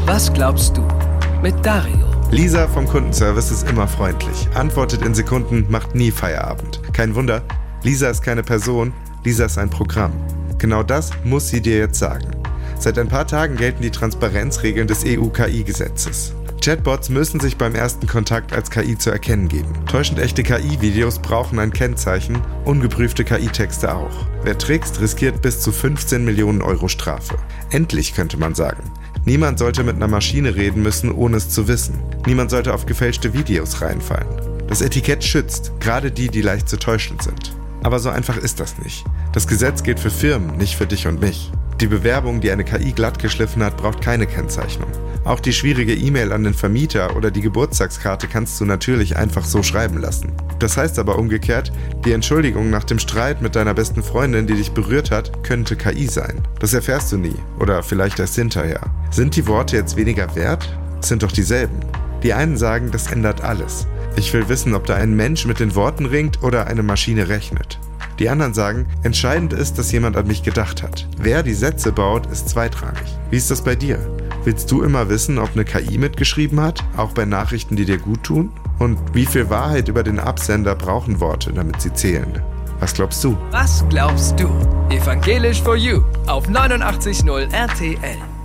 Was glaubst du? Mit Dario. Lisa vom Kundenservice ist immer freundlich, antwortet in Sekunden, macht nie Feierabend. Kein Wunder, Lisa ist keine Person, Lisa ist ein Programm. Genau das muss sie dir jetzt sagen. Seit ein paar Tagen gelten die Transparenzregeln des EU-KI-Gesetzes. Chatbots müssen sich beim ersten Kontakt als KI zu erkennen geben. Täuschend echte KI-Videos brauchen ein Kennzeichen, ungeprüfte KI-Texte auch. Wer trickst, riskiert bis zu 15 Millionen Euro Strafe. Endlich, könnte man sagen. Niemand sollte mit einer Maschine reden müssen, ohne es zu wissen. Niemand sollte auf gefälschte Videos reinfallen. Das Etikett schützt, gerade die, die leicht zu täuschen sind. Aber so einfach ist das nicht. Das Gesetz gilt für Firmen, nicht für dich und mich. Die Bewerbung, die eine KI glatt geschliffen hat, braucht keine Kennzeichnung. Auch die schwierige E-Mail an den Vermieter oder die Geburtstagskarte kannst du natürlich einfach so schreiben lassen. Das heißt aber umgekehrt, die Entschuldigung nach dem Streit mit deiner besten Freundin, die dich berührt hat, könnte KI sein. Das erfährst du nie oder vielleicht erst hinterher. Sind die Worte jetzt weniger wert? Es sind doch dieselben. Die einen sagen, das ändert alles. Ich will wissen, ob da ein Mensch mit den Worten ringt oder eine Maschine rechnet. Die anderen sagen, entscheidend ist, dass jemand an mich gedacht hat. Wer die Sätze baut, ist zweitrangig. Wie ist das bei dir? Willst du immer wissen, ob eine KI mitgeschrieben hat, auch bei Nachrichten, die dir gut tun? Und wie viel Wahrheit über den Absender brauchen Worte, damit sie zählen? Was glaubst du? Was glaubst du? Evangelisch for You auf 89.0 RTL.